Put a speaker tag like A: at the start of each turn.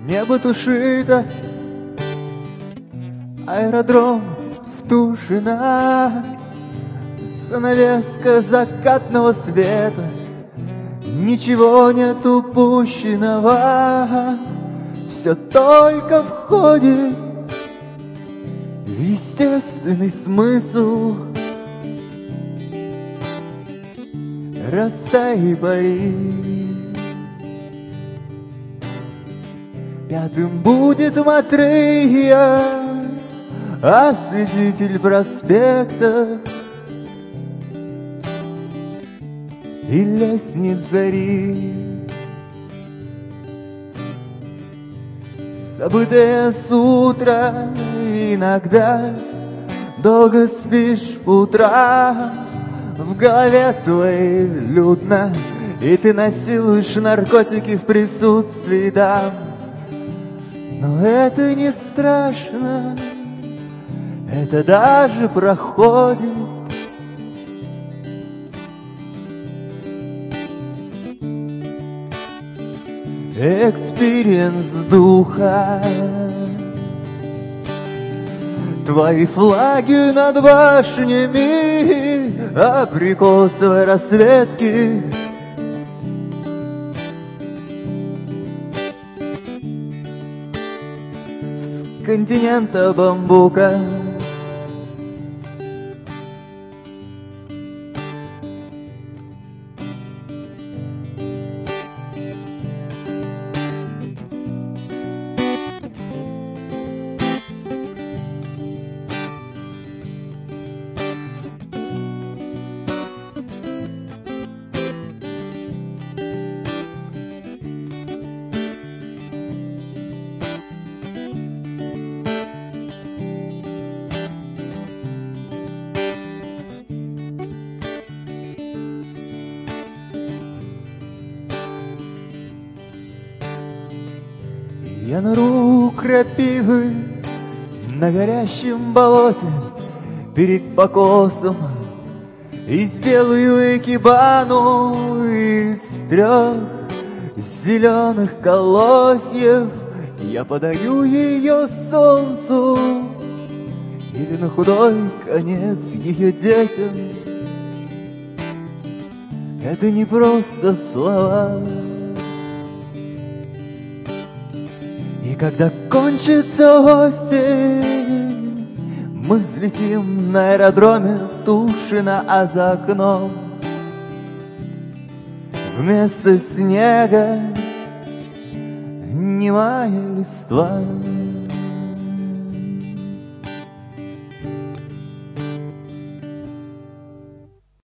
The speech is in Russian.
A: Небо тушито, аэродром в Тушино, занавеска закатного света, ничего нет упущенного, все только входит в естественный смысл. Растай, пари. Пятым будет Матрия, осветитель проспекта и лестниц зари. Забытое с утра, иногда долго спишь по утрам, в голове твоей людно, и ты насилуешь наркотики в присутствии дам. Но это не страшно, это даже проходит. Экспириенс духа. Твои флаги над башнями абрикосовой расцветки, с континента бамбука. Я нару крапивы на горящем болоте перед покосом и сделаю экибану из 3 зеленых колосьев. Я подаю ее солнцу или на худой конец ее детям. Это не просто слова. И когда кончится осень, мы взлетим на аэродроме в Тушино, а за окном вместо снега немая листва.